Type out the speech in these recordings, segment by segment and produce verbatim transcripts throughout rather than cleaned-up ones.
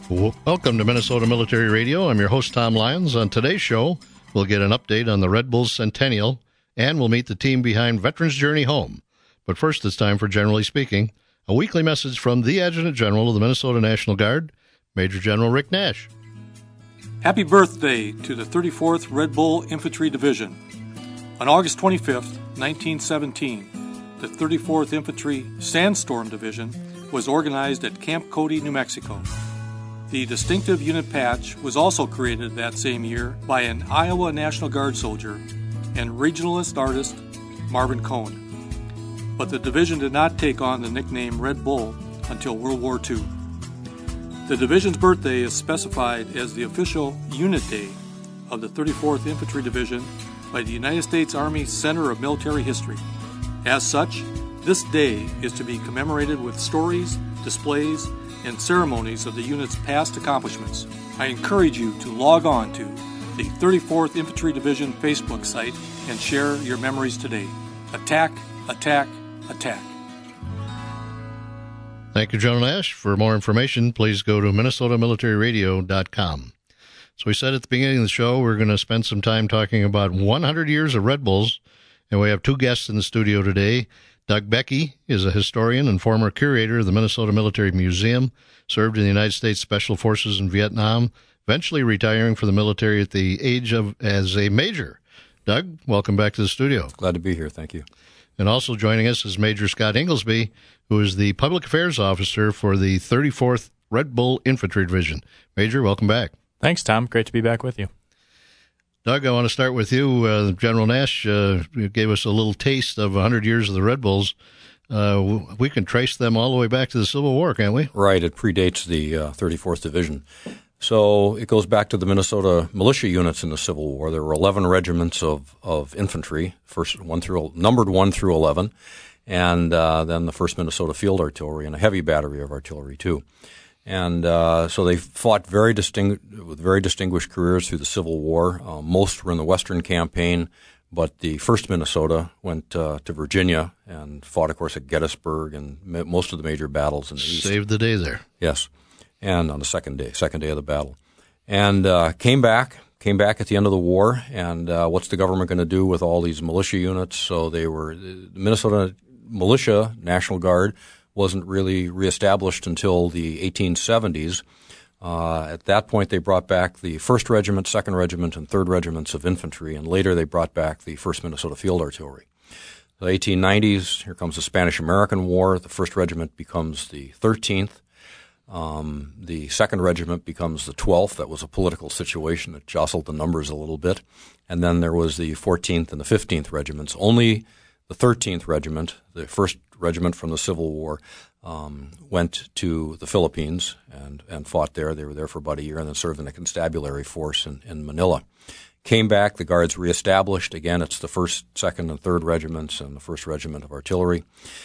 Welcome to Minnesota Military Radio. I'm your host, Tom Lyons. On today's show, we'll get an update on the Red Bulls Centennial, and we'll meet the team behind Veterans Journey Home. But first, it's time for Generally Speaking, a weekly message from the Adjutant General of the Minnesota National Guard, Major General Rick Nash. Happy birthday to the thirty-fourth Red Bull Infantry Division. On August twenty-fifth, nineteen seventeen, the thirty-fourth Infantry Sandstorm Division was organized at Camp Cody, New Mexico. The distinctive unit patch was also created that same year by an Iowa National Guard soldier and regionalist artist Marvin Cohn. But the division did not take on the nickname Red Bull until World War Two. The division's birthday is specified as the official Unit Day of the thirty-fourth Infantry Division by the United States Army Center of Military History. As such, this day is to be commemorated with stories, displays, and ceremonies of the unit's past accomplishments. I encourage you to log on to the thirty-fourth Infantry Division Facebook site and share your memories today. Attack, attack, attack. Thank you, General Nash. For more information, please go to minnesota military radio dot com. So we said at the beginning of the show, we're going to spend some time talking about one hundred years of Red Bulls, and we have two guests in the studio today. Doug Becky is a historian and former curator of the Minnesota Military Museum, served in the United States Special Forces in Vietnam, eventually retiring from the military at the age of as a major. Doug, welcome back to the studio. Glad to be here. Thank you. And also joining us is Major Scott Inglesby, who is the Public Affairs Officer for the thirty-fourth Red Bull Infantry Division. Major, welcome back. Thanks, Tom. Great to be back with you. Doug, I want to start with you. Uh, General Nash uh, gave us a little taste of one hundred years of the Red Bulls. Uh, we can trace them all the way back to the Civil War, can't we? Right. It predates the uh, thirty-fourth Division. So it goes back to the Minnesota militia units in the Civil War. There were eleven regiments of, of infantry, first one through numbered one through eleven, and uh, then the first Minnesota Field Artillery and a heavy battery of artillery too. And uh, so they fought very distingu- with very distinguished careers through the Civil War. Uh, most were in the Western Campaign, but the first Minnesota went uh, to Virginia and fought, of course, at Gettysburg and ma- most of the major battles in the East. Saved the day there. Yes, and on the second day, second day of the battle. And uh, came back, came back at the end of the war, and uh, what's the government going to do with all these militia units? So they were, the Minnesota Militia, National Guard, wasn't really reestablished until the eighteen seventies. Uh, at that point, they brought back the first Regiment, second Regiment, and third Regiments of infantry, and later they brought back the first Minnesota Field Artillery. The eighteen nineties, here comes the Spanish-American War. The first Regiment becomes the thirteenth. Um, the second Regiment becomes the twelfth. That was a political situation that jostled the numbers a little bit. And then there was the fourteenth and the fifteenth Regiments. Only the thirteenth Regiment, the first regiment from the Civil War, um, went to the Philippines and, and fought there. They were there for about a year and then served in a constabulary force in, in Manila. Came back, the Guards reestablished. Again, it's the first, second, and third regiments and the first Regiment of Artillery.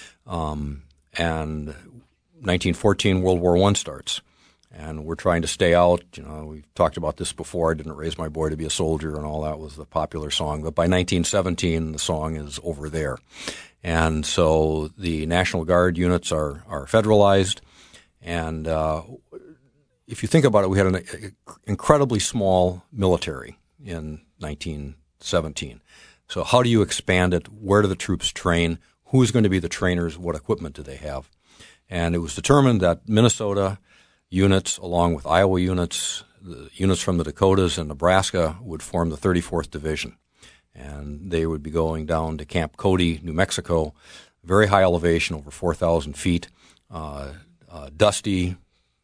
Um, and nineteen fourteen, World War One starts. And we're trying to stay out. You know, we've talked about this before. I didn't raise my boy to be a soldier and all that was the popular song. But by nineteen seventeen, the song is Over There. And so the National Guard units are, are federalized. And uh, if you think about it, we had an incredibly small military in nineteen seventeen. So how do you expand it? Where do the troops train? Who's going to be the trainers? What equipment do they have? And it was determined that Minnesota units, along with Iowa units, the units from the Dakotas and Nebraska, would form the thirty-fourth Division. And they would be going down to Camp Cody, New Mexico, very high elevation, over four thousand feet, uh, uh, dusty,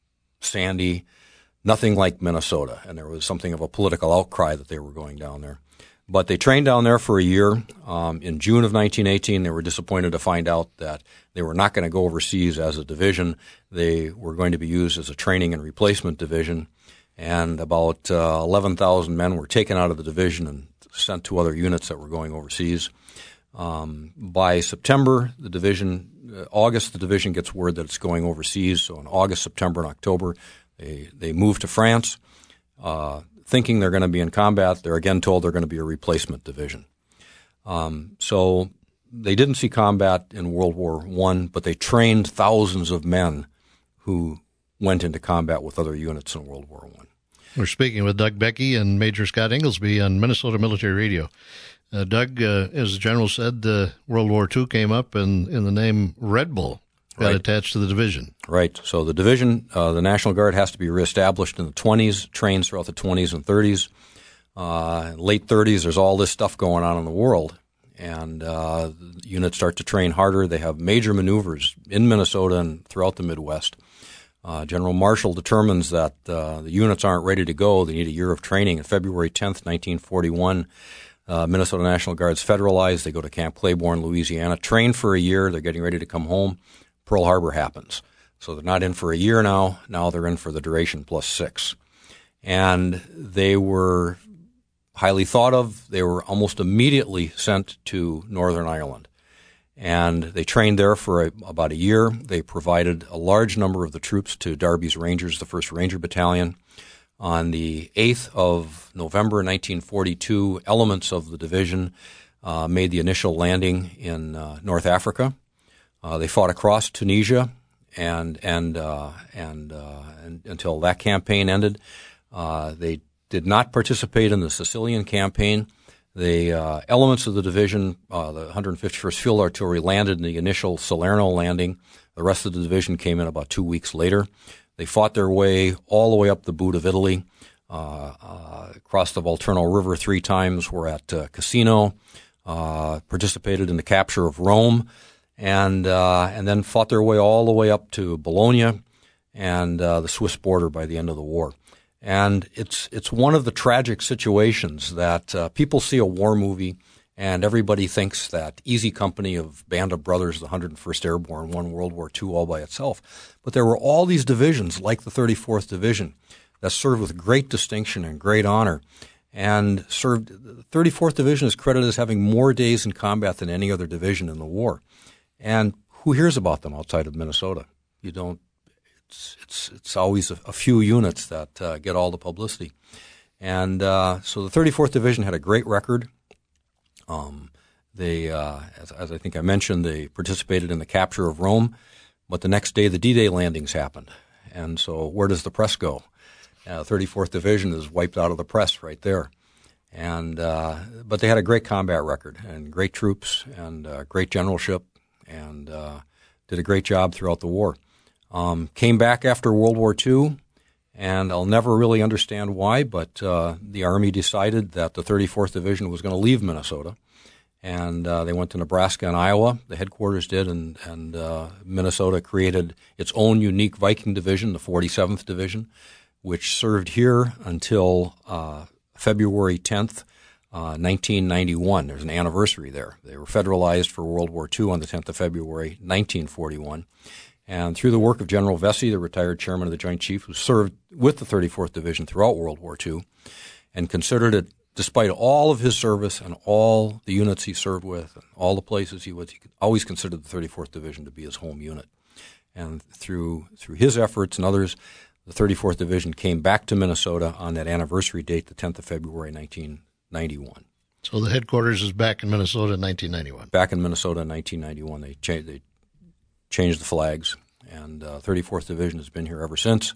sandy, nothing like Minnesota. And there was something of a political outcry that they were going down there. But they trained down there for a year. Um, in June of nineteen eighteen, they were disappointed to find out that they were not going to go overseas as a division. They were going to be used as a training and replacement division. And about uh, eleven thousand men were taken out of the division and sent to other units that were going overseas. Um, by September, the division, uh, August, the division gets word that it's going overseas. So in August, September, and October, they, they move to France. Uh, thinking they're going to be in combat, they're again told they're going to be a replacement division. Um, so they didn't see combat in World War One, but they trained thousands of men who went into combat with other units in World War One. We're speaking with Doug Becky and Major Scott Inglesby on Minnesota Military Radio. Uh, Doug, uh, as the General said, uh, World War Two came up, and, and the name Red Bull got Right. attached to the division. Right. So the division, uh, the National Guard, has to be reestablished in the twenties, trains throughout the twenties and thirties. Uh, late thirties, there's all this stuff going on in the world, and uh, the units start to train harder. They have major maneuvers in Minnesota and throughout the Midwest. Uh, General Marshall determines that uh, the units aren't ready to go. They need a year of training. On February tenth, nineteen forty-one, uh, Minnesota National Guard's federalized. They go to Camp Claiborne, Louisiana, train for a year. They're getting ready to come home. Pearl Harbor happens. So they're not in for a year now. Now they're in for the duration plus six. And they were highly thought of. They were almost immediately sent to Northern Ireland. And they trained there for a, about a year. They provided a large number of the troops to Darby's Rangers, the first Ranger Battalion. On the eighth of November, nineteen forty-two, elements of the division uh, made the initial landing in uh, North Africa. Uh, they fought across Tunisia, and and uh, and, uh, and until that campaign ended, uh, they did not participate in the Sicilian campaign. The uh, elements of the division, uh, the one hundred fifty-first Field Artillery, landed in the initial Salerno landing. The rest of the division came in about two weeks later. They fought their way all the way up the boot of Italy, uh, uh, crossed the Volturno River three times, were at uh, Cassino, uh, participated in the capture of Rome, and uh, and then fought their way all the way up to Bologna and uh, the Swiss border by the end of the war. And it's it's one of the tragic situations that uh, people see a war movie and everybody thinks that Easy Company of Band of Brothers, the one hundred first Airborne, won World War Two all by itself. But there were all these divisions, like the thirty-fourth Division, that served with great distinction and great honor. And served, the thirty-fourth Division is credited as having more days in combat than any other division in the war. And who hears about them outside of Minnesota? You don't. It's it's it's always a, a few units that uh, get all the publicity. And uh, so the thirty-fourth Division had a great record. Um, they, uh, as, as I think I mentioned, they participated in the capture of Rome, but the next day the D-Day landings happened. And so where does the press go? Uh, thirty-fourth Division is wiped out of the press right there. And uh, but they had a great combat record and great troops and uh, great generalship and uh, did a great job throughout the war. Um, came back after World War Two, and I'll never really understand why, but uh, the Army decided that the thirty-fourth Division was going to leave Minnesota, and uh, they went to Nebraska and Iowa. The headquarters did, and, and uh, Minnesota created its own unique Viking division, the forty-seventh Division, which served here until uh, February tenth, uh, nineteen ninety-one. There's an anniversary there. They were federalized for World War Two on the tenth of February, nineteen forty-one. And through the work of General Vesey, the retired chairman of the Joint Chiefs, who served with the thirty-fourth Division throughout World War Two, and considered it, despite all of his service and all the units he served with and all the places he was, he always considered the thirty-fourth Division to be his home unit. And through through his efforts and others, the thirty-fourth Division came back to Minnesota on that anniversary date, the tenth of February, nineteen ninety-one. So the headquarters is back in Minnesota in nineteen ninety-one. Back in Minnesota in nineteen ninety-one, they changed they changed the flags, and uh, thirty-fourth Division has been here ever since.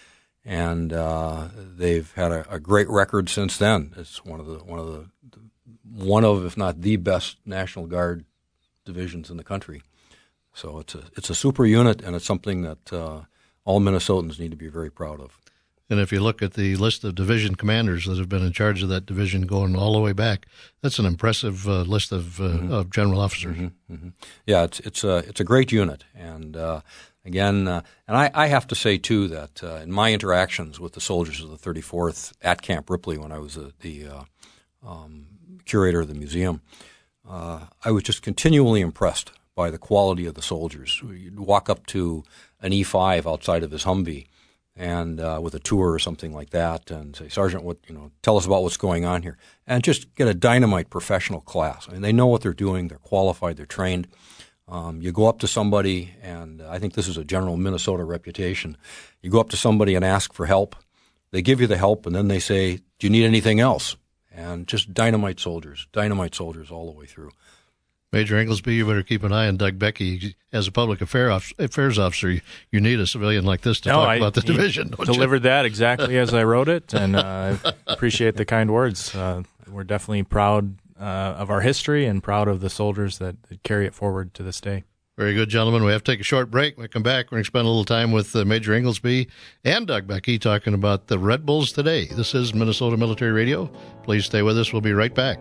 And uh, they've had a, a great record since then. It's one of the one of the one of, if not the best National Guard divisions in the country. So it's a it's a super unit, and it's something that uh, all Minnesotans need to be very proud of. And if you look at the list of division commanders that have been in charge of that division going all the way back, that's an impressive uh, list of, uh, mm-hmm. of general officers. Mm-hmm. Mm-hmm. Yeah, it's it's a it's a great unit, and uh, again, uh, and I, I have to say too that uh, in my interactions with the soldiers of the thirty-fourth at Camp Ripley, when I was a, the uh, um, curator of the museum, uh, I was just continually impressed by the quality of the soldiers. You'd walk up to an E five outside of his Humvee, and uh, with a tour or something like that, and say, Sergeant, what you know, tell us about what's going on here, and just get a dynamite professional class. I mean, they know what they're doing, they're qualified, they're trained. Um, you go up to somebody, and I think this is a general Minnesota reputation. You go up to somebody and ask for help. They give you the help, and then they say, do you need anything else? And just dynamite soldiers, dynamite soldiers all the way through. Major Inglesby, you better keep an eye on Doug Becky. As a public affair off, affairs officer, you, you need a civilian like this to no, talk I, about the division. Delivered you? that exactly as I wrote it, and uh, I appreciate the kind words. Uh, we're definitely proud uh, of our history and proud of the soldiers that, that carry it forward to this day. Very good, gentlemen. We have to take a short break. When we come back, we're going to spend a little time with uh, Major Inglesby and Doug Becky talking about the Red Bulls today. This is Minnesota Military Radio. Please stay with us. We'll be right back.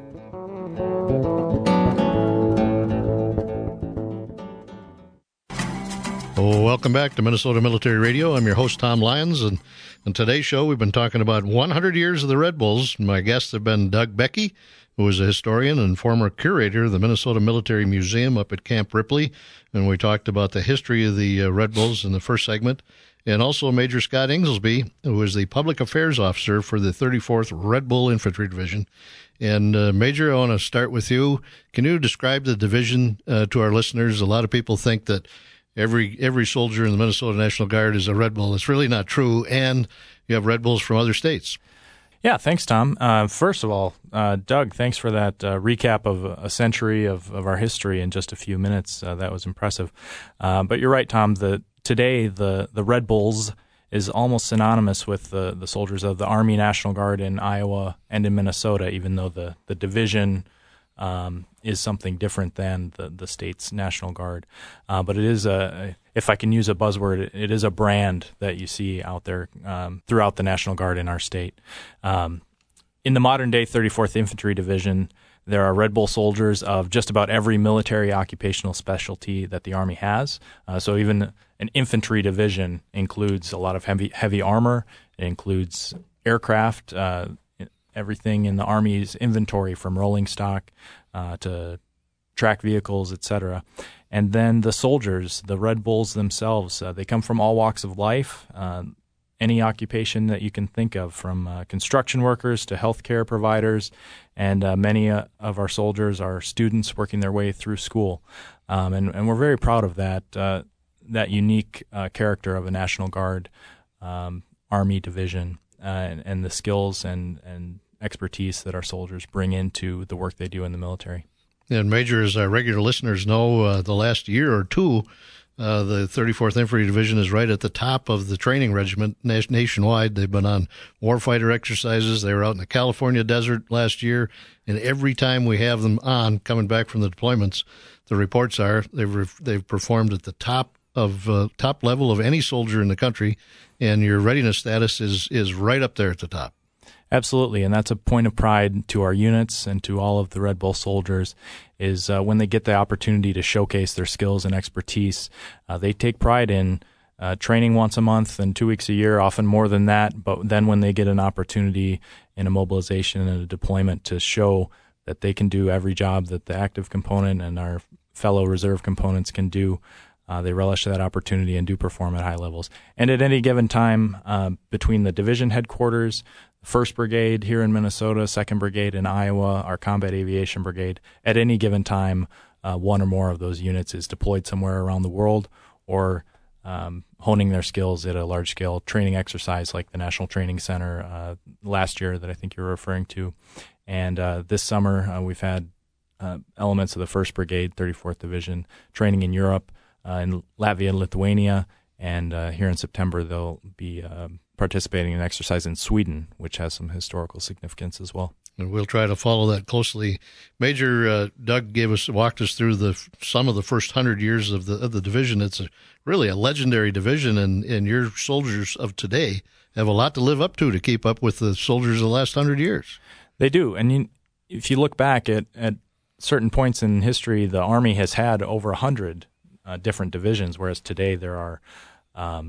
Oh, welcome back to Minnesota Military Radio. I'm your host, Tom Lyons, and on today's show, we've been talking about one hundred years of the Red Bulls. My guests have been Doug Becky, who is a historian and former curator of the Minnesota Military Museum up at Camp Ripley, and we talked about the history of the uh, Red Bulls in the first segment, and also Major Scott Inglesby, who is the public affairs officer for the thirty-fourth Red Bull Infantry Division. And uh, Major, I want to start with you. Can you describe the division uh, to our listeners? A lot of people think that Every every soldier in the Minnesota National Guard is a Red Bull. It's really not true, and you have Red Bulls from other states. Yeah, thanks, Tom. Uh, first of all, uh, Doug, thanks for that uh, recap of a century of, of our history in just a few minutes. Uh, that was impressive. Uh, but you're right, Tom. The, today, the, the Red Bulls is almost synonymous with the, the soldiers of the Army National Guard in Iowa and in Minnesota, even though the, the division Um, is something different than the, the state's National Guard. Uh, but it is a, if I can use a buzzword, it is a brand that you see out there um, throughout the National Guard in our state. Um, in the modern-day thirty-fourth Infantry Division, there are Red Bull soldiers of just about every military occupational specialty that the Army has. Uh, so even an infantry division includes a lot of heavy, heavy armor. It includes aircraft, uh, everything in the Army's inventory, from rolling stock uh, to track vehicles, et cetera. And then the soldiers, the Red Bulls themselves, uh, they come from all walks of life, uh, any occupation that you can think of, from uh, construction workers to healthcare providers, and uh, many uh, of our soldiers are students working their way through school. Um, and, and we're very proud of that, uh, that unique uh, character of a National Guard um, Army division uh, and, and the skills and, and expertise that our soldiers bring into the work they do in the military. And Major, as our regular listeners know, uh, the last year or two, uh, the thirty-fourth Infantry Division is right at the top of the training regiment nationwide. They've been on warfighter exercises. They were out in the California desert last year, and every time we have them on, coming back from the deployments, the reports are they've re- they've performed at the top of uh, top level of any soldier in the country, and your readiness status is is right up there at the top. Absolutely, and that's a point of pride to our units and to all of the Red Bull soldiers, is uh, when they get the opportunity to showcase their skills and expertise. Uh, they take pride in uh, training once a month and two weeks a year, often more than that, but then when they get an opportunity in a mobilization and a deployment to show that they can do every job that the active component and our fellow reserve components can do, Uh, they relish that opportunity and do perform at high levels. And at any given time, uh, between the division headquarters, first Brigade here in Minnesota, second Brigade in Iowa, our Combat Aviation Brigade, at any given time, uh, one or more of those units is deployed somewhere around the world or um, honing their skills at a large-scale training exercise like the National Training Center uh, last year that I think you're referring to. And uh, this summer, uh, we've had uh, elements of the first Brigade, thirty-fourth Division, training in Europe, Uh, in Latvia and Lithuania, and uh, here in September they'll be uh, participating in an exercise in Sweden, which has some historical significance as well. And we'll try to follow that closely. Major uh, Doug gave us walked us through the some of the first hundred years of the of the division. It's a, really a legendary division, and, and your soldiers of today have a lot to live up to to keep up with the soldiers of the last hundred years. They do, and you, if you look back at, at certain points in history, the Army has had over a hundred Uh, different divisions, whereas today there are um,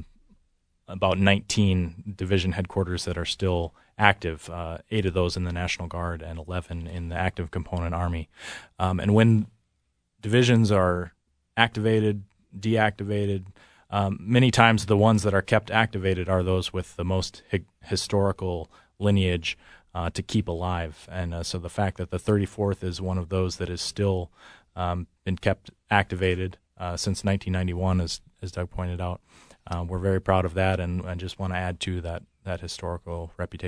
about nineteen division headquarters that are still active, uh, eight of those in the National Guard and eleven in the active component Army. Um, and when divisions are activated, deactivated, um, many times the ones that are kept activated are those with the most hi- historical lineage uh, to keep alive. And uh, so the fact that the thirty-fourth is one of those that is still um, been kept activated Uh, since nineteen ninety-one, as as Doug pointed out. Uh, we're very proud of that, and I just want to add to that that historical reputation.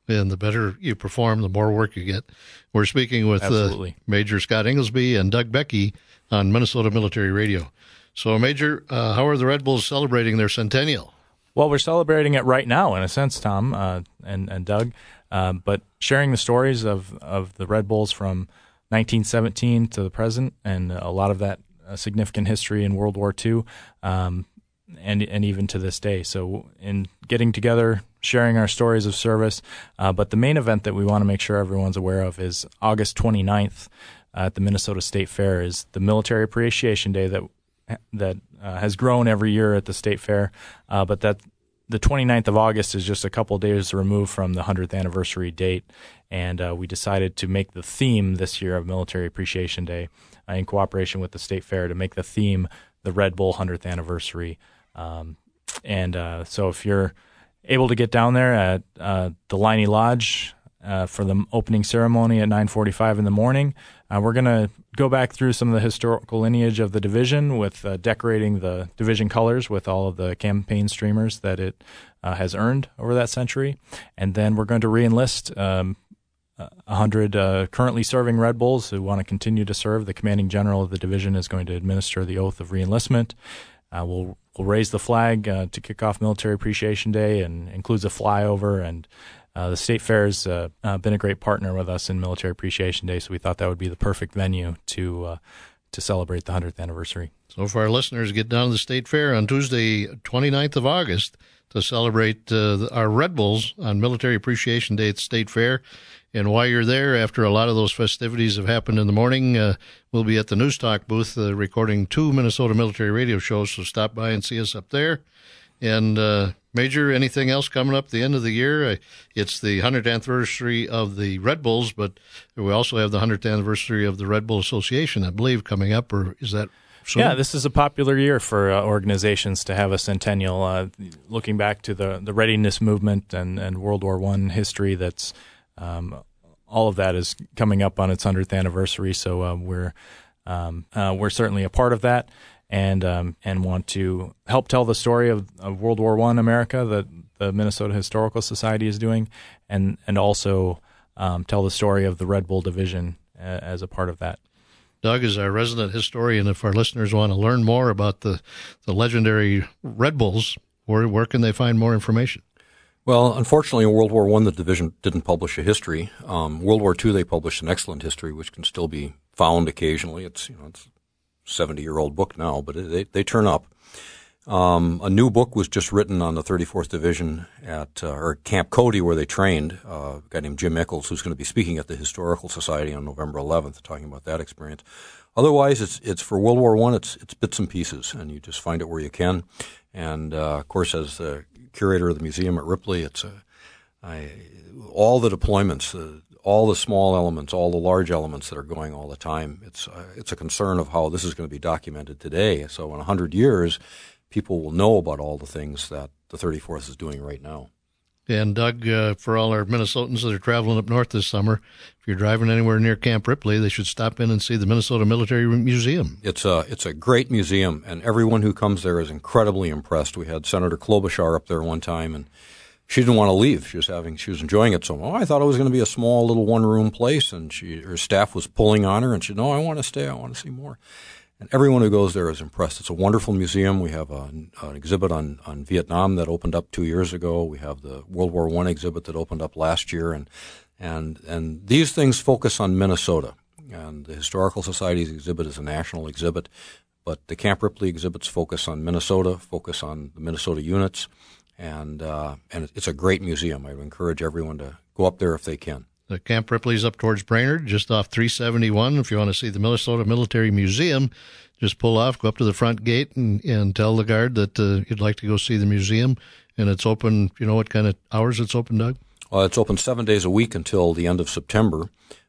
and the better you perform, the more work you get. We're speaking with uh, Major Scott Inglesby and Doug Becky on Minnesota Military Radio. So, Major, uh, how are the Red Bulls celebrating their centennial? Well, we're celebrating it right now, in a sense, Tom uh, and, and Doug, uh, but sharing the stories of, of the Red Bulls from nineteen seventeen to the present, and a lot of that uh, significant history in World War Two, um, and and even to this day. So in getting together, sharing our stories of service, uh, but the main event that we want to make sure everyone's aware of is August twenty-ninth uh, at the Minnesota State Fair is the Military Appreciation Day that that uh, has grown every year at the State Fair, uh, but that the twenty-ninth of August is just a couple days removed from the one hundredth anniversary date, and uh, we decided to make the theme this year of Military Appreciation Day, uh, in cooperation with the State Fair, to make the theme the Red Bull one hundredth anniversary. Um, and uh, so if you're able to get down there at uh, the Liney Lodge uh, for the opening ceremony at nine forty-five in the morning, uh, we're going to go back through some of the historical lineage of the division with uh, decorating the division colors with all of the campaign streamers that it uh, has earned over that century. And then we're going to re-enlist um, one hundred uh, currently serving Red Bulls who want to continue to serve. The commanding general of the division is going to administer the oath of re-enlistment. Uh, we'll, we'll raise the flag uh, to kick off Military Appreciation Day, and includes a flyover. And uh, the State Fair has uh, uh, been a great partner with us in Military Appreciation Day, so we thought that would be the perfect venue to uh, to celebrate the one hundredth anniversary. So for our listeners, get down to the State Fair on Tuesday, twenty-ninth of August, to celebrate uh, our Red Bulls on Military Appreciation Day at the State Fair. And while you're there, after a lot of those festivities have happened in the morning, uh, we'll be at the News Talk booth uh, recording two Minnesota Military Radio shows, so stop by and see us up there. And, uh, Major, anything else coming up at the end of the year? Uh, it's the one hundredth anniversary of the Red Bulls, but we also have the one hundredth anniversary of the Red Bull Association, I believe, coming up, or is that soon? Yeah, this is a popular year for uh, organizations to have a centennial, uh, looking back to the, the readiness movement and, and World War One history. That's um, all of that is coming up on its one hundredth anniversary, so uh, we're um, uh, we're certainly a part of that, and um, and want to help tell the story of, of World War One America that the Minnesota Historical Society is doing, and and also um, tell the story of the Red Bull Division uh, as a part of that. Doug is our resident historian. If our listeners want to learn more about the, the legendary Red Bulls, where where can they find more information? Well, unfortunately, in World War One, the division didn't publish a history. Um, World War Two, they published an excellent history, which can still be found occasionally. It's you know it's a seventy-year-old book now, but it, they they turn up. Um, a new book was just written on the thirty-fourth Division at uh, or Camp Cody, where they trained. Uh, a guy named Jim Eccles, who's going to be speaking at the Historical Society on November eleventh, talking about that experience. Otherwise, it's it's for World War One. It's it's bits and pieces, and you just find it where you can. And uh, of course, as the curator of the museum at Ripley, it's a I, all the deployments, uh, all the small elements, all the large elements that are going all the time. It's uh, it's a concern of how this is going to be documented today. So in a hundred years, people will know about all the things that the thirty-fourth is doing right now. And Doug, uh, for all our Minnesotans that are traveling up north this summer, if you're driving anywhere near Camp Ripley, they should stop in and see the Minnesota Military Museum. It's a it's a great museum, and everyone who comes there is incredibly impressed. We had Senator Klobuchar up there one time, and she didn't want to leave. She was having she was enjoying it so much. Oh, I thought it was going to be a small little one room place, and she her staff was pulling on her, and she said, "No, I want to stay. I want to see more." And everyone who goes there is impressed. It's a wonderful museum. We have a, an exhibit on, on Vietnam that opened up two years ago. We have the World War One exhibit that opened up last year. And, and, and these things focus on Minnesota. And the Historical Society's exhibit is a national exhibit. But the Camp Ripley exhibits focus on Minnesota, focus on the Minnesota units. And, uh, and it's a great museum. I would encourage everyone to go up there if they can. The Camp Ripley's up towards Brainerd, just off three seventy-one. If you want to see the Minnesota Military Museum, just pull off, go up to the front gate, and, and tell the guard that uh, you'd like to go see the museum. And it's open, you know what kind of hours it's open, Doug? Well, it's open seven days a week until the end of September.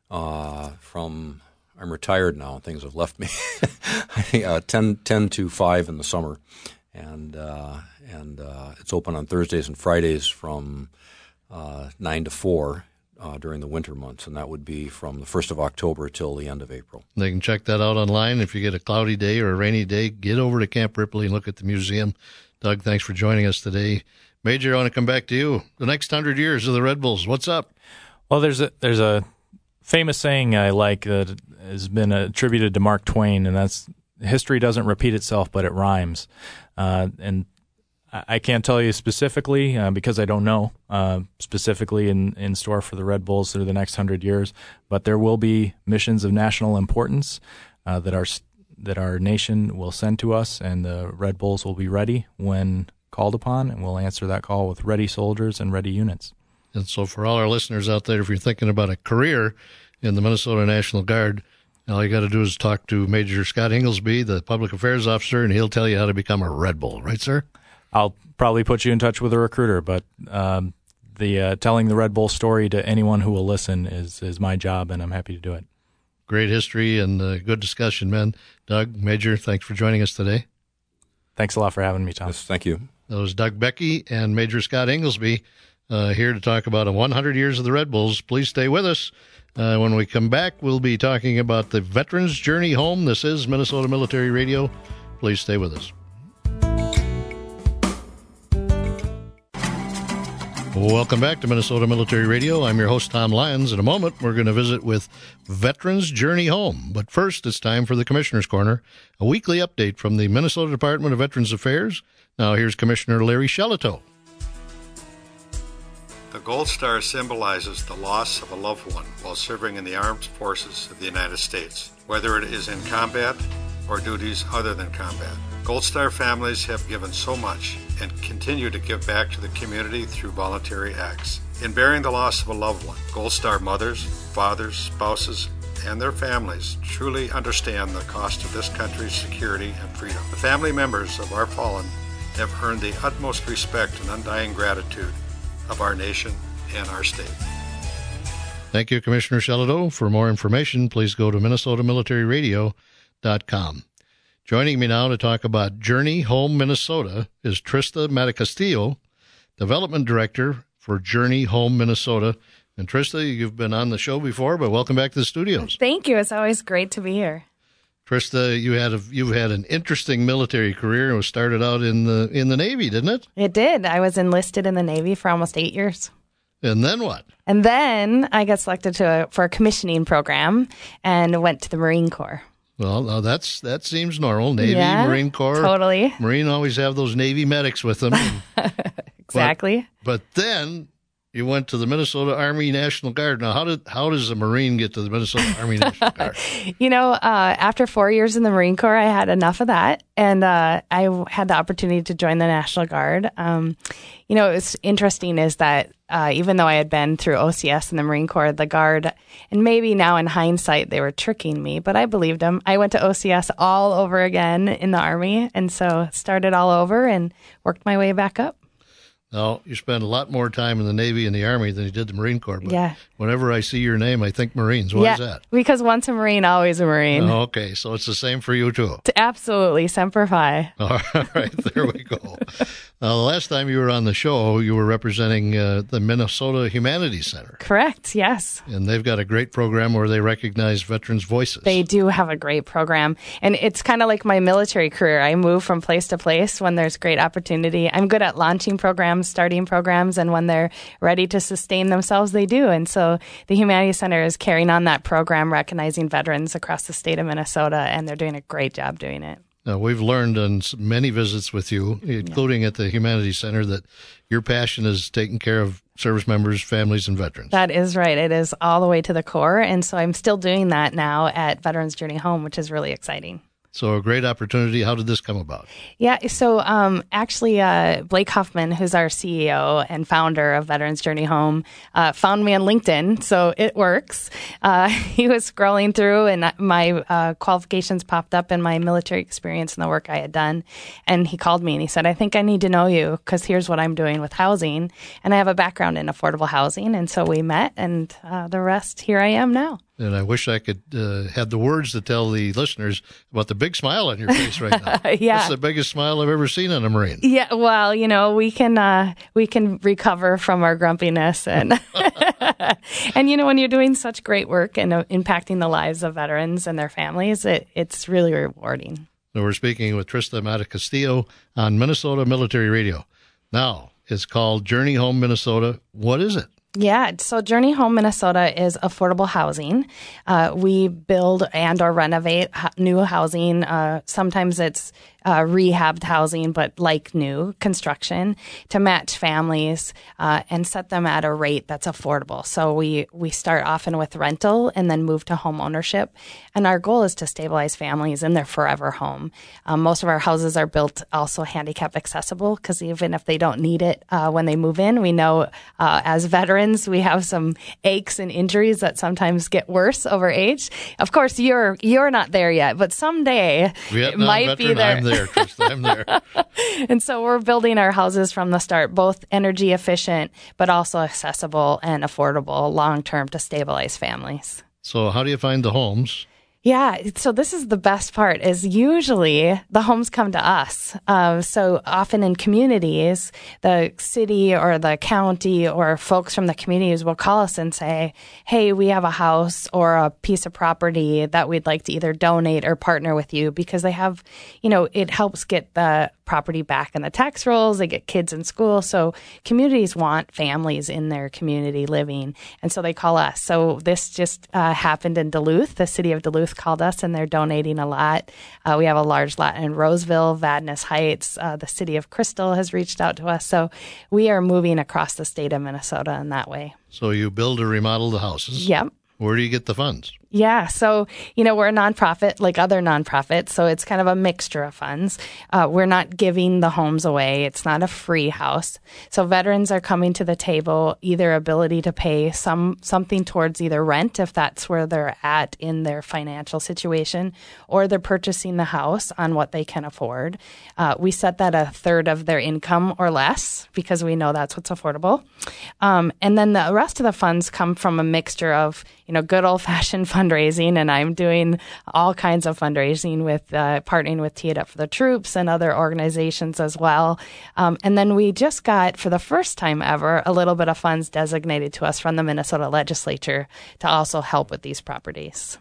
Uh, from, I'm retired now, things have left me. I think uh, ten, ten to five in the summer. And, uh, and uh, it's open on Thursdays and Fridays from uh, nine to four. Uh, during the winter months, and that would be from the first of October till the end of April. They can check that out online. If you get a cloudy day or a rainy day, get over to Camp Ripley and look at the museum. Doug, thanks for joining us today. Major, I want to come back to you. The next hundred years of the Red Bulls, what's up? Well, there's a there's a famous saying I like that has been attributed to Mark Twain, and that's history doesn't repeat itself, but it rhymes. Uh, and I can't tell you specifically uh, because I don't know uh, specifically in, in store for the Red Bulls through the next hundred years, but there will be missions of national importance uh, that our that our nation will send to us, and the Red Bulls will be ready when called upon, and we'll answer that call with ready soldiers and ready units. And so for all our listeners out there, if you're thinking about a career in the Minnesota National Guard, all you got to do is talk to Major Scott Inglesby, the public affairs officer, and he'll tell you how to become a Red Bull. Right, sir? I'll probably put you in touch with a recruiter, but um, the uh, telling the Red Bull story to anyone who will listen is, is my job, and I'm happy to do it. Great history and uh, good discussion, man. Doug, Major, thanks for joining us today. Thanks a lot for having me, Tom. Yes, thank you. That was Doug Becky and Major Scott Inglesby uh, here to talk about one hundred years of the Red Bulls. Please stay with us. Uh, when we come back, we'll be talking about the Veterans Journey Home. This is Minnesota Military Radio. Please stay with us. Welcome back to Minnesota Military Radio. I'm your host, Tom Lyons. In a moment, we're going to visit with Veterans Journey Home. But first, it's time for the Commissioner's Corner, a weekly update from the Minnesota Department of Veterans Affairs. Now, here's Commissioner Larry Shelito. The Gold Star symbolizes the loss of a loved one while serving in the armed forces of the United States, whether it is in combat or duties other than combat. Gold Star families have given so much and continue to give back to the community through voluntary acts. In bearing the loss of a loved one, Gold Star mothers, fathers, spouses, and their families truly understand the cost of this country's security and freedom. The family members of our fallen have earned the utmost respect and undying gratitude of our nation and our state. Thank you, Commissioner Shelito. For more information, please go to minnesota military radio dot com. Joining me now to talk about Journey Home Minnesota is Trista Mattacastillo, Development Director for Journey Home Minnesota. And Trista, you've been on the show before, but welcome back to the studios. Thank you. It's always great to be here. Trista, you had a, you've had an interesting military career. It was started out in the in the Navy, didn't it? It did. I was enlisted in the Navy for almost eight years. And then what? And then I got selected to a, for a commissioning program and went to the Marine Corps. Well, now that's that seems normal. Navy, yeah, Marine Corps. Totally. Marine always have those Navy medics with them. Exactly. But, but then you went to the Minnesota Army National Guard. Now, how did how does a Marine get to the Minnesota Army National Guard? You know, uh, after four years in the Marine Corps, I had enough of that, and uh, I had the opportunity to join the National Guard. Um, you know, what's interesting is that uh, even though I had been through O C S and the Marine Corps, the Guard, and maybe now in hindsight they were tricking me, but I believed them. I went to O C S all over again in the Army, and so started all over and worked my way back up. Now, you spent a lot more time in the Navy and the Army than you did the Marine Corps. But yeah. Whenever I see your name, I think Marines. Why yeah, is that? Because once a Marine, always a Marine. Oh, okay, so it's the same for you, too. Absolutely. Semper Fi. All right, there we go. Now, the last time you were on the show, you were representing uh, the Minnesota Humanities Center. Correct, yes. And they've got a great program where they recognize veterans' voices. They do have a great program. And it's kind of like my military career. I move from place to place when there's great opportunity. I'm good at launching programs, starting programs, and when they're ready to sustain themselves, they do. And so the Humanities Center is carrying on that program, recognizing veterans across the state of Minnesota, and they're doing a great job doing it. Now, we've learned on many visits with you, including yeah. at the Humanities Center, that your passion is taking care of service members, families, and veterans. That is right. It is all the way to the core. And so I'm still doing that now at Veterans Journey Home, which is really exciting. So a great opportunity. How did this come about? Yeah, so um, actually uh, Blake Huffman, who's our C E O and founder of Veterans Journey Home, uh, found me on LinkedIn, so it works. Uh, he was scrolling through and my uh, qualifications popped up in my military experience and the work I had done. And he called me and he said, I think I need to know you because here's what I'm doing with housing. And I have a background in affordable housing. And so we met and uh, the rest, here I am now. And I wish I could uh, have the words to tell the listeners about the big smile on your face right now. Yeah. That's the biggest smile I've ever seen on a Marine. Yeah, well, you know, we can uh, we can recover from our grumpiness. And, and you know, when you're doing such great work and uh, impacting the lives of veterans and their families, it, it's really rewarding. So we're speaking with Trista Mattacastillo on Minnesota Military Radio. Now, It's called Journey Home Minnesota. What is it? Yeah, so Journey Home Minnesota is affordable housing. Uh, we build and or renovate ho- new housing. Uh, sometimes it's uh, rehabbed housing, but like new construction to match families uh, and set them at a rate that's affordable. So we, we start often with rental and then move to home ownership. And our goal is to stabilize families in their forever home. Um, most of our houses are built also handicap accessible because even if they don't need it uh, when they move in, we know uh, as veterans, we have some aches and injuries that sometimes get worse over age. Of course, you're you're not there yet, but someday Vietnam it might veteran, be there. I'm there, Krista. I'm there. And so we're building our houses from the start, both energy efficient, but also accessible and affordable long term to stabilize families. So how do you find the homes? Yeah, so this is the best part is usually the homes come to us. Uh, so often in communities, the city or the county or folks from the communities will call us and say, hey, we have a house or a piece of property that we'd like to either donate or partner with you because they have, you know, it helps get the property back in the tax rolls. They get kids in school. So communities want families in their community living. And so they call us. So this just uh, happened in Duluth. The city of Duluth called us and they're donating a lot. Uh, we have a large lot in Roseville, Vadnais Heights. Uh, the city of Crystal has reached out to us. So we are moving across the state of Minnesota in that way. So you build or remodel the houses. Yep. Where do you get the funds? Yeah. So, you know, we're a nonprofit like other nonprofits. So it's kind of a mixture of funds. Uh, we're not giving the homes away. It's not a free house. So veterans are coming to the table, either ability to pay some something towards either rent, if that's where they're at in their financial situation, or they're purchasing the house on what they can afford. Uh, we set that a third of their income or less because we know that's what's affordable. Um, and then the rest of the funds come from a mixture of, you know, good old-fashioned fundraising, and I'm doing all kinds of fundraising with uh, partnering with Tee It Up for the Troops and other organizations as well. Um, and then we just got, for the first time ever, a little bit of funds designated to us from the Minnesota legislature to also help with these properties.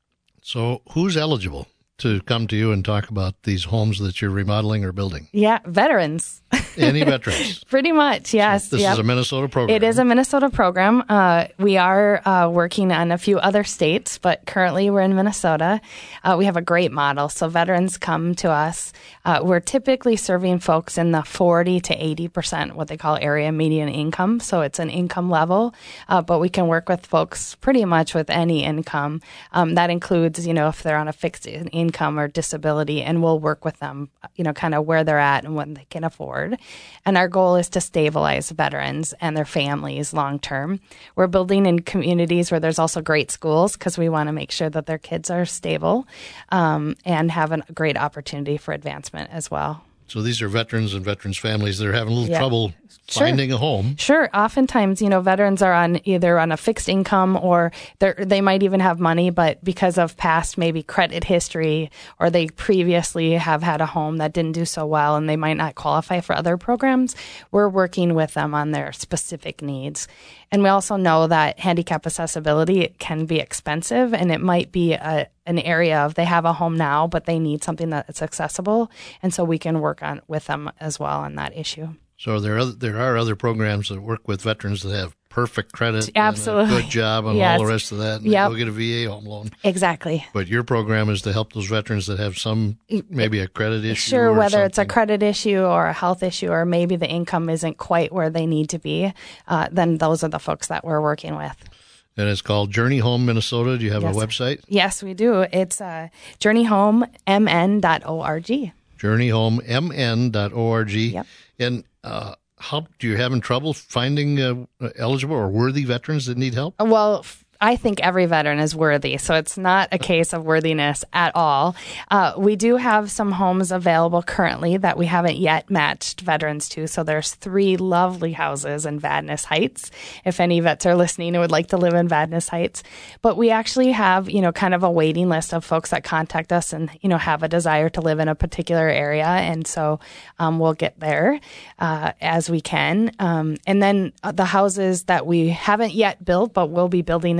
So who's eligible to come to you and talk about these homes that you're remodeling or building? Yeah, veterans. Any veterans? Pretty much, yes. So this yep. is a Minnesota program. It is a Minnesota program. Uh, we are uh, working on a few other states, but currently we're in Minnesota. Uh, we have a great model. So veterans come to us. Uh, we're typically serving folks in the forty to eighty percent, what they call area median income. So it's an income level, uh, but we can work with folks pretty much with any income. Um, that includes, you know, if they're on a fixed income or disability, and we'll work with them, you know, kind of where they're at and what they can afford. And our goal is to stabilize veterans and their families long term. We're building in communities where there's also great schools because we want to make sure that their kids are stable um, and have a great opportunity for advancement as well. So these are veterans and veterans' families that are having a little Yeah. trouble Sure. finding a home. Sure. Oftentimes, you know, veterans are on either on a fixed income or they might even have money, but because of past maybe credit history or they previously have had a home that didn't do so well and they might not qualify for other programs, we're working with them on their specific needs. And we also know that handicap accessibility can be expensive, and it might be a, an area of they have a home now, but they need something that's accessible. And so we can work on with them as well on that issue. So there are other, there are other programs that work with veterans that have perfect credit, Absolutely, and a good job, and yes. all the rest of that, and Yep. they go get a V A home loan. Exactly. But your program is to help those veterans that have some, maybe a credit issue. Sure, or whether it's a something. credit issue or a health issue, or maybe the income isn't quite where they need to be, uh, then those are the folks that we're working with. And it's called Journey Home Minnesota. Do you have Yes. a website? Yes, we do. It's uh, journey home m n dot org. journey home m n dot org. Yep. And uh, how do you having trouble finding uh, eligible or worthy veterans that need help? Well, f- I think every veteran is worthy, so it's not a case of worthiness at all. Uh, we do have some homes available currently that we haven't yet matched veterans to. So there's three lovely houses in Vadnais Heights, if any vets are listening and would like to live in Vadnais Heights. But we actually have, you know, kind of a waiting list of folks that contact us and, you know, have a desire to live in a particular area. And so um, we'll get there uh, as we can. Um, and then uh, the houses that we haven't yet built, but we'll be building in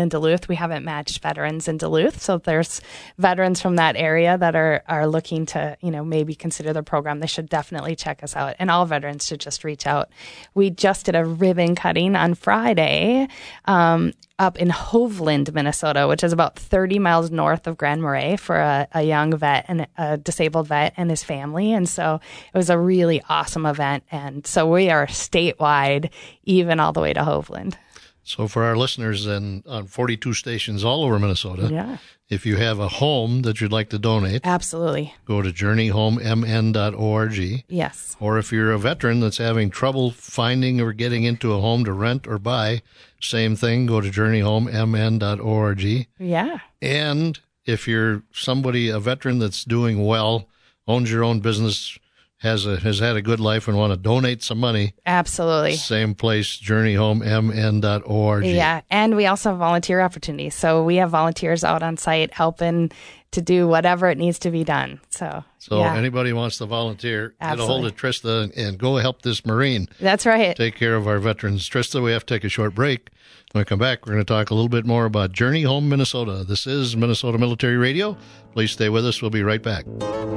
in Duluth. We haven't matched veterans in Duluth. So if there's veterans from that area that are, are looking to, you know, maybe consider the program, they should definitely check us out. And all veterans should just reach out. We just did a ribbon cutting on Friday um, up in Hovland, Minnesota, which is about thirty miles north of Grand Marais, for a, a young vet and a disabled vet and his family. And so it was a really awesome event. And so we are statewide, even all the way to Hovland. So for our listeners then on forty-two stations all over Minnesota, yeah. if you have a home that you'd like to donate, absolutely, go to journey home m n dot org. Yes. Or if you're a veteran that's having trouble finding or getting into a home to rent or buy, same thing, go to journey home m n dot org. Yeah. And if you're somebody, a veteran that's doing well, owns your own business, has a has had a good life and want to donate some money, absolutely, same place, journey home m n dot org. Yeah, and we also have volunteer opportunities. So we have volunteers out on site helping to do whatever it needs to be done. So, so yeah. anybody wants to volunteer, absolutely, get a hold of Trista and go help this Marine. That's right. Take care of our veterans. Trista, we have to take a short break. When we come back, we're going to talk a little bit more about Journey Home Minnesota. This is Minnesota Military Radio. Please stay with us. We'll be right back.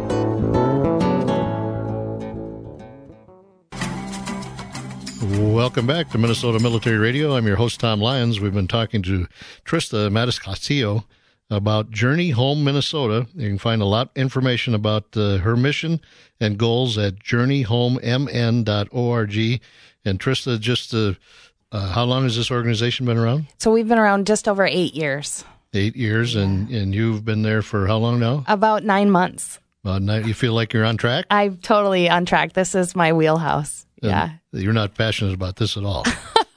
Welcome back to Minnesota Military Radio. I'm your host, Tom Lyons. We've been talking to Trista Matascasio about Journey Home Minnesota. You can find a lot of information about uh, her mission and goals at journey home m n dot org. And Trista, just uh, uh, how long has this organization been around? So we've been around just over eight years. Eight years, yeah. and, and you've been there for how long now? About nine months. About nine, you feel like you're on track? I'm totally on track. This is my wheelhouse. And yeah. You're not passionate about this at all.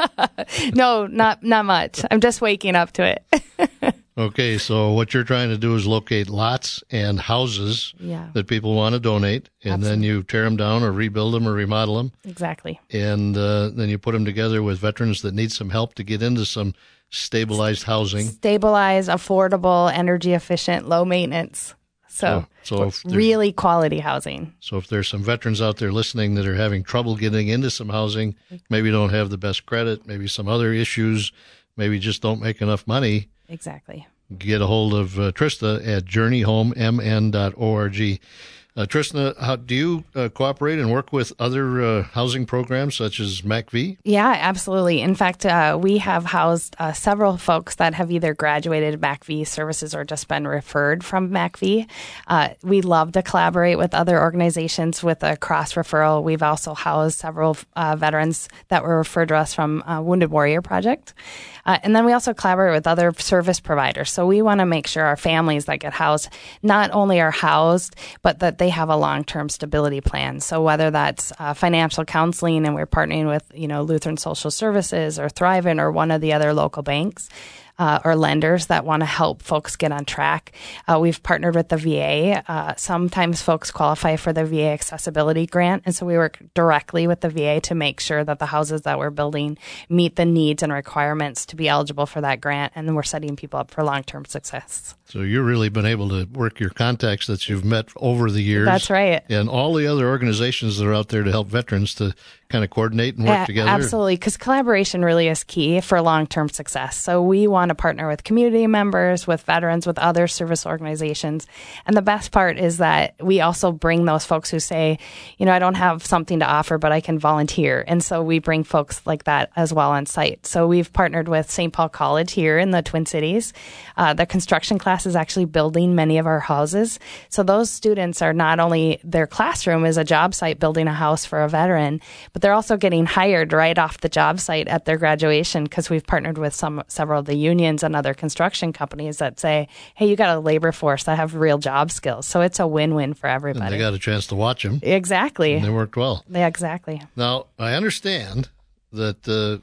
No, not not much. I'm just waking up to it. Okay, so what you're trying to do is locate lots and houses yeah. that people want to donate, and Absolutely. Then you tear them down or rebuild them or remodel them. Exactly. And uh, then you put them together with veterans that need some help to get into some stabilized housing. Stabilized, affordable, energy efficient, low maintenance. So, so, so really quality housing. So if there's some veterans out there listening that are having trouble getting into some housing, maybe don't have the best credit, maybe some other issues, maybe just don't make enough money. Exactly. Get a hold of uh, Trista at journey home m n dot org. Uh, Trista, how do you uh, cooperate and work with other uh, housing programs such as M A C V? Yeah, absolutely. In fact, uh, we have housed uh, several folks that have either graduated M A C V services or just been referred from M A C V. Uh, we love to collaborate with other organizations with a cross referral. We've also housed several uh, veterans that were referred to us from uh, Wounded Warrior Project. Uh, and then we also collaborate with other service providers. So we want to make sure our families that get housed not only are housed, but that they have a long-term stability plan. So whether that's uh, financial counseling, and we're partnering with, you know, Lutheran Social Services or Thrivent or one of the other local banks, Uh, or lenders that want to help folks get on track. Uh, we've partnered with the V A. Uh, sometimes folks qualify for the V A accessibility grant, and so we work directly with the V A to make sure that the houses that we're building meet the needs and requirements to be eligible for that grant, and then we're setting people up for long-term success. So you've really been able to work your contacts that you've met over the years. That's right. And all the other organizations that are out there to help veterans to kind of coordinate and work uh, together. Absolutely, because collaboration really is key for long-term success. So we want to partner with community members, with veterans, with other service organizations. And the best part is that we also bring those folks who say, you know, I don't have something to offer, but I can volunteer. And so we bring folks like that as well on site. So we've partnered with Saint Paul College here in the Twin Cities. Uh, the construction class is actually building many of our houses. So those students are not only, their classroom is a job site building a house for a veteran, but they're also getting hired right off the job site at their graduation, because we've partnered with some several of the unions and other construction companies that say, hey, you got a labor force that have real job skills. So it's a win-win for everybody. And they got a chance to watch them. Exactly. And they worked well. Yeah, exactly. Now, I understand that uh,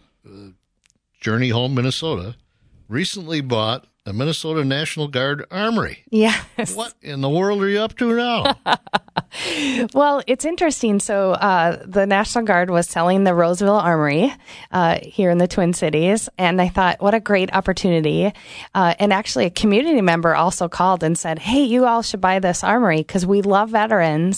Journey Home Minnesota recently bought a Minnesota National Guard armory. Yes. What in the world are you up to now? Well, it's interesting. So uh, the National Guard was selling the Roseville Armory uh, here in the Twin Cities, and I thought, what a great opportunity. Uh, and actually, a community member also called and said, hey, you all should buy this armory because we love veterans,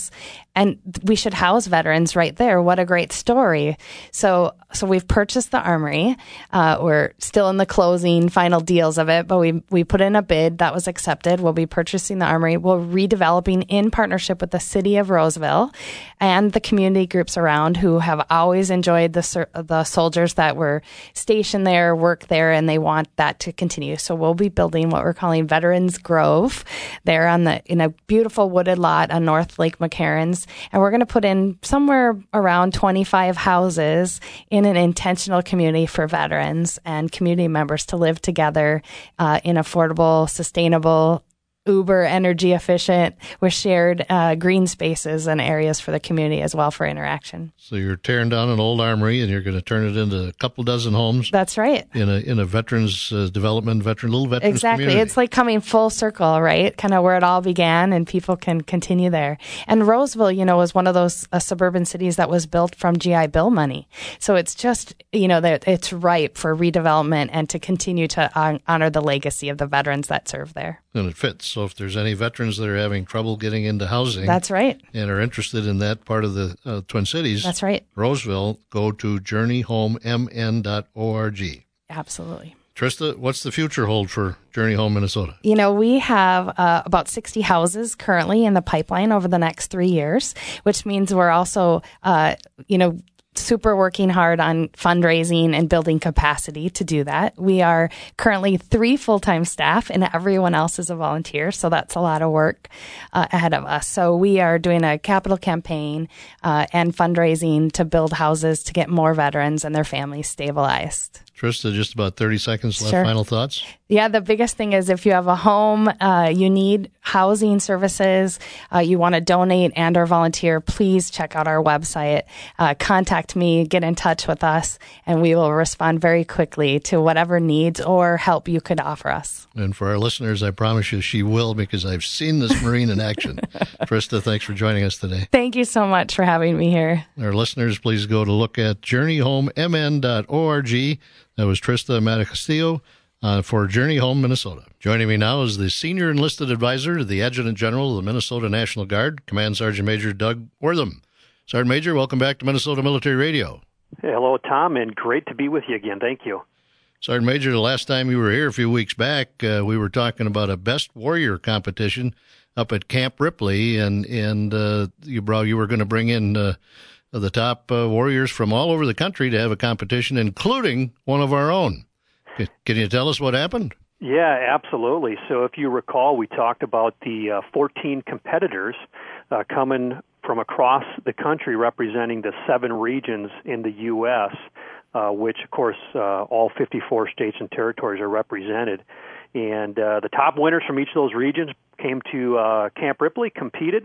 and we should house veterans right there. What a great story. So, so we've purchased the armory. Uh, we're still in the closing final deals of it, but we, we put in a bid that was accepted. We'll be purchasing the armory. We're redeveloping in partnership with the city of Roseville and the community groups around who have always enjoyed the, the soldiers that were stationed there, work there, and they want that to continue. So we'll be building what we're calling Veterans Grove there on the, in a beautiful wooded lot on North Lake McCarran's. And we're going to put in somewhere around twenty-five houses in an intentional community for veterans and community members to live together uh, in affordable, sustainable, uber energy efficient with shared uh, green spaces and areas for the community as well for interaction. So you're tearing down an old armory and you're going to turn it into a couple dozen homes. That's right. In a in a veterans uh, development, veteran little veterans exactly. community. It's like coming full circle, right? Kind of where it all began, and people can continue there. And Roseville, you know, was one of those uh, suburban cities that was built from G I Bill money. So it's just, you know, that it's ripe for redevelopment and to continue to uh, honor the legacy of the veterans that serve there. And it fits. So if there's any veterans that are having trouble getting into housing, that's right, and are interested in that part of the uh, Twin Cities, that's right, Roseville, go to journey home m n dot org. Absolutely. Trista, what's the future hold for Journey Home Minnesota? You know, we have uh, about sixty houses currently in the pipeline over the next three years, which means we're also, uh, you know, super working hard on fundraising and building capacity to do that. We are currently three full-time staff and everyone else is a volunteer. So that's a lot of work uh, ahead of us. So we are doing a capital campaign uh, and fundraising to build houses to get more veterans and their families stabilized. Trista, just about thirty seconds left. Sure. Final thoughts? Yeah, the biggest thing is if you have a home, uh, you need housing services, uh, you want to donate and or volunteer, please check out our website. Uh, contact me, get in touch with us, and we will respond very quickly to whatever needs or help you could offer us. And for our listeners, I promise you she will, because I've seen this Marine in action. Trista, thanks for joining us today. Thank you so much for having me here. Our listeners, please go to look at journey home m n dot org. That was Trista Mattacastillo uh, for Journey Home Minnesota. Joining me now is the Senior Enlisted Advisor to the Adjutant General of the Minnesota National Guard, Command Sergeant Major Doug Wortham. Sergeant Major, welcome back to Minnesota Military Radio. Hello, Tom, and great to be with you again. Thank you. Sergeant Major, the last time you were here a few weeks back, uh, we were talking about a Best Warrior competition up at Camp Ripley, and and uh, you brought you were going to bring in uh, the top uh, warriors from all over the country to have a competition, including one of our own. Can, can you tell us what happened? Yeah, absolutely. So if you recall, we talked about the uh, fourteen competitors uh, coming from across the country representing the seven regions in the U S, uh, which, of course, uh, all fifty-four states and territories are represented. And uh, the top winners from each of those regions came to uh, Camp Ripley, competed,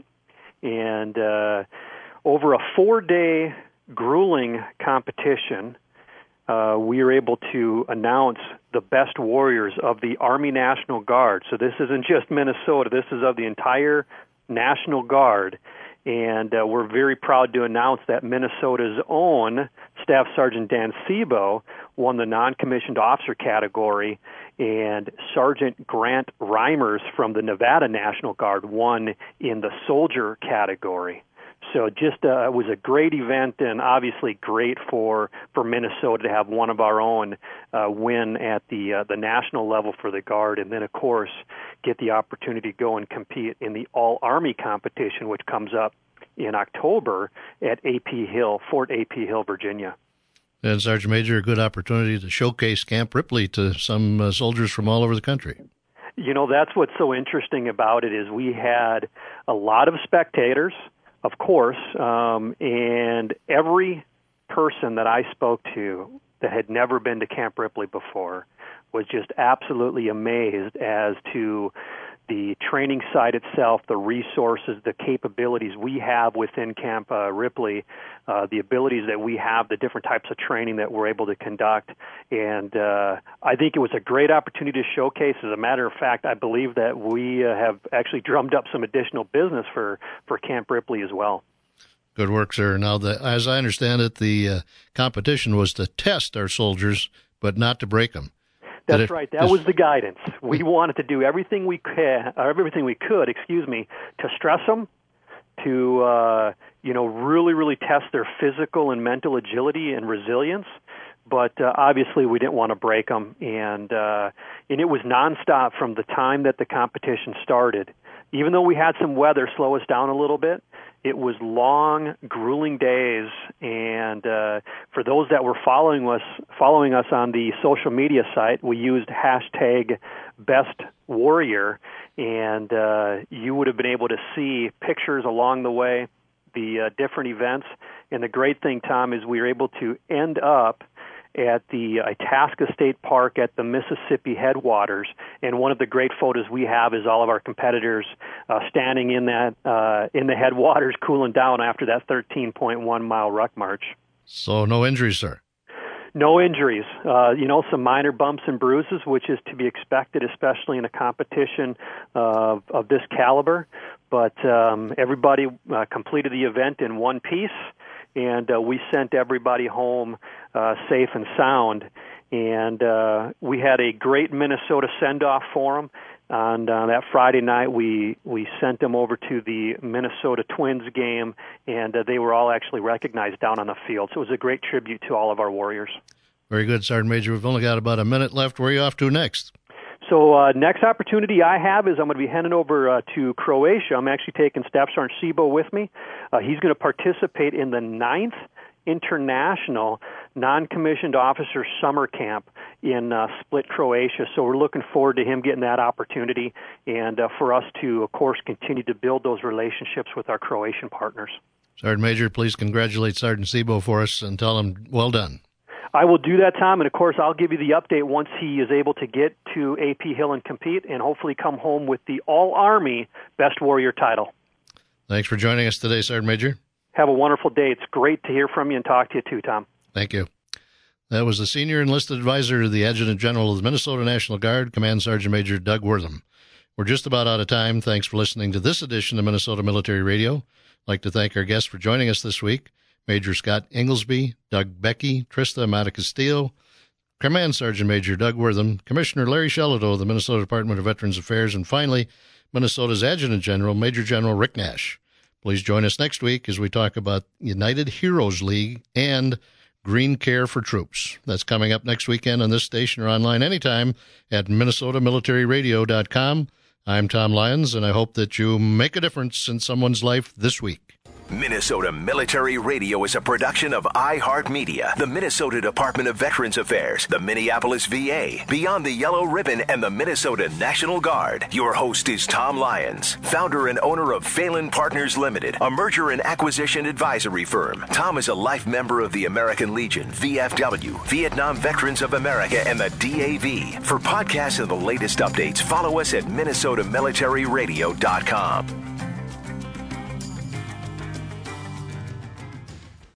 and uh, over a four-day grueling competition, uh, we were able to announce the best warriors of the Army National Guard. So this isn't just Minnesota. This is of the entire National Guard. And uh, we're very proud to announce that Minnesota's own Staff Sergeant Dan Sebo won the non-commissioned officer category, and Sergeant Grant Reimers from the Nevada National Guard won in the soldier category. So just uh, it was a great event, and obviously great for, for Minnesota to have one of our own uh, win at the uh, the national level for the Guard, and then, of course, get the opportunity to go and compete in the All-Army competition, which comes up in October at A P Hill, Fort A P Hill, Virginia. And Sergeant Major, a good opportunity to showcase Camp Ripley to some uh, soldiers from all over the country. You know, that's what's so interesting about it is we had a lot of spectators, of course, um, and every person that I spoke to that had never been to Camp Ripley before was just absolutely amazed as to the training site itself, the resources, the capabilities we have within Camp uh, Ripley, uh, the abilities that we have, the different types of training that we're able to conduct. And uh, I think it was a great opportunity to showcase. As a matter of fact, I believe that we uh, have actually drummed up some additional business for, for Camp Ripley as well. Good work, sir. Now, the, as I understand it, the uh, competition was to test our soldiers, but not to break them. That's it, right. That was the guidance. We wanted to do everything we could, or everything we could, excuse me, to stress them, to, uh, you know, really, really test their physical and mental agility and resilience. But uh, obviously, we didn't want to break them, and uh, and it was nonstop from the time that the competition started. Even though we had some weather slow us down a little bit, it was long, grueling days. And uh, for those that were following us, following us on the social media site, we used hashtag Best Warrior, and uh, you would have been able to see pictures along the way, the uh, different events. And the great thing, Tom, is we were able to end up at the Itasca State Park at the Mississippi headwaters. And one of the great photos we have is all of our competitors uh, standing in that uh, in the headwaters, cooling down after that thirteen point one mile ruck march. So no injuries, sir? No injuries. Uh, you know, some minor bumps and bruises, which is to be expected, especially in a competition uh, of this caliber. But um, everybody uh, completed the event in one piece, and uh, we sent everybody home uh, safe and sound. And uh, we had a great Minnesota send-off for them. And uh, that Friday night, we, we sent them over to the Minnesota Twins game, and uh, they were all actually recognized down on the field. So it was a great tribute to all of our Warriors. Very good, Sergeant Major. We've only got about a minute left. Where are you off to next? So uh, next opportunity I have is I'm going to be heading over uh, to Croatia. I'm actually taking Staff Sergeant Sebo with me. Uh, he's going to participate in the ninth International Non-Commissioned Officer Summer Camp in uh, Split, Croatia. So we're looking forward to him getting that opportunity and uh, for us to, of course, continue to build those relationships with our Croatian partners. Sergeant Major, please congratulate Sergeant Sebo for us and tell him well done. I will do that, Tom, and of course I'll give you the update once he is able to get to A P Hill and compete and hopefully come home with the All-Army Best Warrior title. Thanks for joining us today, Sergeant Major. Have a wonderful day. It's great to hear from you and talk to you too, Tom. Thank you. That was the Senior Enlisted Advisor to the Adjutant General of the Minnesota National Guard, Command Sergeant Major Doug Wortham. We're just about out of time. Thanks for listening to this edition of Minnesota Military Radio. I'd like to thank our guests for joining us this week. Major Scott Inglesby, Doug Becky, Trista Amata Castillo, Command Sergeant Major Doug Wortham, Commissioner Larry Shelito of the Minnesota Department of Veterans Affairs, and finally, Minnesota's Adjutant General, Major General Rick Nash. Please join us next week as we talk about United Heroes League and Green Care for Troops. That's coming up next weekend on this station or online anytime at Minnesota Military Radio dot com. I'm Tom Lyons, and I hope that you make a difference in someone's life this week. Minnesota Military Radio is a production of iHeartMedia, the Minnesota Department of Veterans Affairs, the Minneapolis V A, Beyond the Yellow Ribbon, and the Minnesota National Guard. Your host is Tom Lyons, founder and owner of Phelan Partners Limited, a merger and acquisition advisory firm. Tom is a life member of the American Legion, V F W, Vietnam Veterans of America, and the D A V. For podcasts and the latest updates, follow us at Minnesota Military Radio dot com.